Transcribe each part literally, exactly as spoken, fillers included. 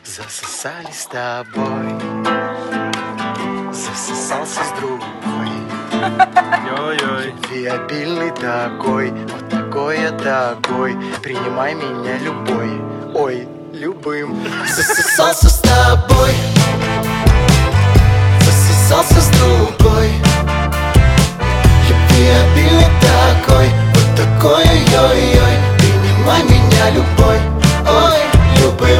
Засосали с тобой, засосался с другой. Ой-ой. Любвеобильный такой, вот такой я такой. Принимай меня любой, ой, любым. Засосался с тобой, засосался с другой. Любвеобильный такой, вот такой, ой-ой. Принимай меня любой, ой, любым.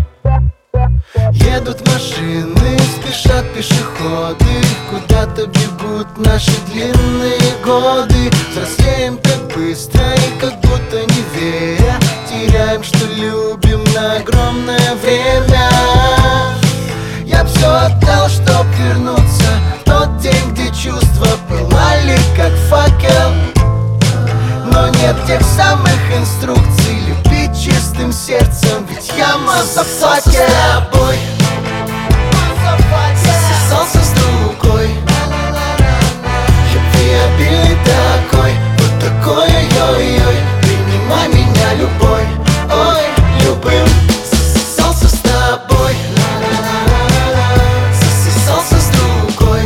Едут машины, спешат пешеходы, куда-то бегут наши длинные годы. Взрослеем так быстро и как будто не веря, теряем, что любим на огромное время. Я все отдал, чтоб вернуться в тот день, где чувства пылали, как факел. Но нет тех самых инструкций любить чистым сердцем, ведь я мазафакер. С тобой засосался с другой. Любвеобильный такой, вот такой, ой-ой. Принимай меня любой, ой, любым. Засосался с тобой, засосался с другой.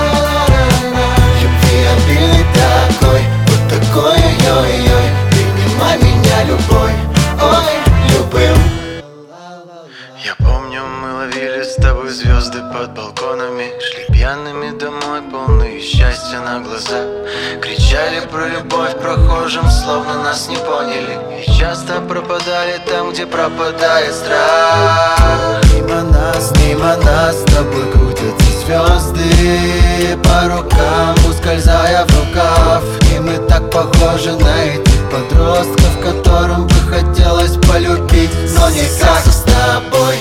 Любвеобильный такой, вот такой, ой-ой. Принимай меня любой, ой, любым. Я помню, мы ловили с тобой звезды под балконами, шли пьяными домой, полные счастья на глаза. Кричали про любовь прохожим, словно нас не поняли, и часто пропадали там, где пропадает страх. Мимо нас, мимо нас с тобой крутятся звезды, по рукам ускользая в рукав. И мы так похожи на этих подростков, которым бы хотелось полюбить, но никак. С тобой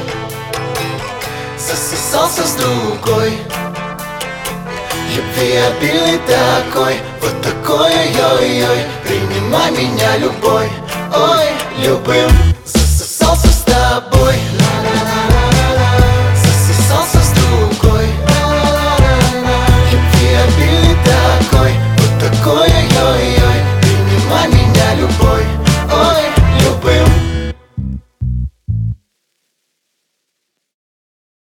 засосался с другой. Любвеобильный такой, вот такой, ой-ой. Принимай меня любой, ой, любым.